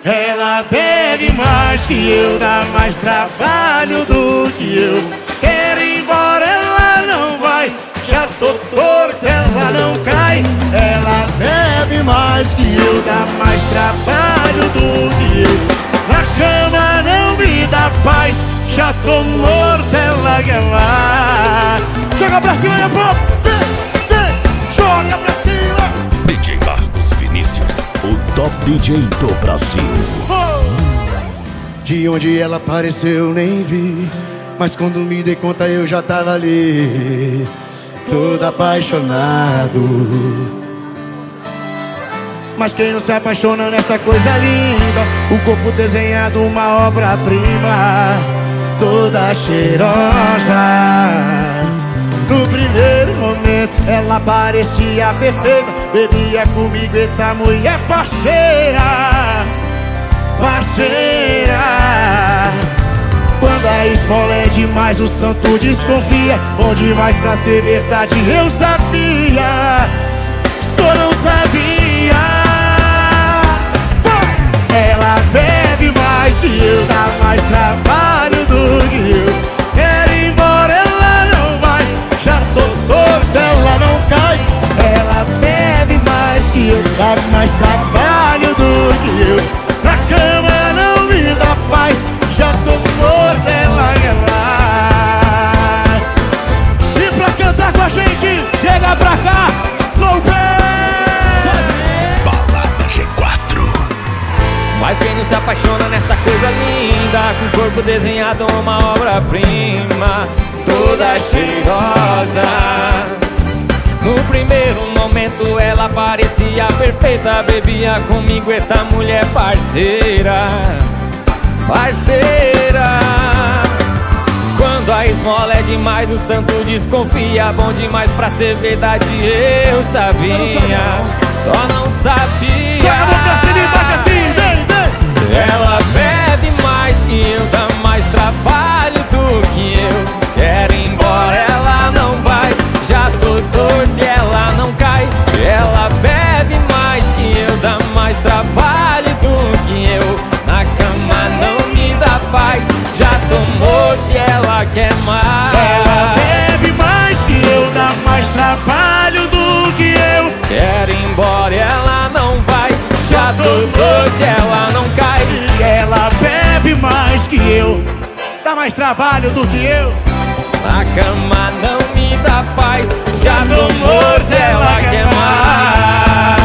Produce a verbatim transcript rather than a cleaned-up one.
Ela bebe mais que eu, dá mais trabalho do que eu. Quero ir embora, ela não vai. Já tô torto, ela não cai. Ela bebe mais que eu, dá mais trabalho do que eu. Na cama não me dá paz. Já tô morto, ela quer mais. Joga pra cima, meu povo! Vem, vem, joga pra cima! D J Marcos Vinícius, o top D J do Brasil. Oh! De onde ela apareceu nem vi, mas quando me dei conta eu já tava ali, todo apaixonado. Mas quem não se apaixona nessa coisa linda? O corpo desenhado, uma obra-prima, toda cheirosa. No primeiro momento ela parecia perfeita, bebia comigo, eita mulher parceira, parceira. Quando a esmola é demais o santo desconfia. Bom demais pra ser verdade eu sabia, só não sabia. Ela bebe mais que eu, dá mais trabalho do que eu. Quero ir embora, ela não vai. Já tô torto, ela não cai. Ela bebe mais que eu, dá mais trabalho do que eu. Na cama não me dá paz. Já tô morto, ela quer mais. E pra cantar com a gente, chega pra cá, Louper! Balada G quatro. Mas quem não se apaixona nessa coisa linda, com o corpo desenhado uma obra-prima, toda cheirosa. No primeiro momento ela parecia perfeita, bebia comigo, eita mulher parceira, parceira. Quando a esmola é demais o santo desconfia. Bom demais pra ser verdade eu sabia, só não sabia. Joga a mão pra cima e bate assim, vem, vem. Ela bebe mais que eu, dá mais trabalho do que eu. Quero ir embora, ela não vai. Já tô torto e ela não cai. Ela bebe mais que eu, dá mais trabalho do que eu. Na cama não me dá paz. Já tô morto e ela quer mais. Ela bebe mais que eu, dá mais trabalho do que eu. Quero ir embora e ela não vai. Já tô torto e ela não cai. E ela bebe mais que eu, dá mais trabalho do que eu. Na cama não me dá paz. Já tô morto, ela quer mais.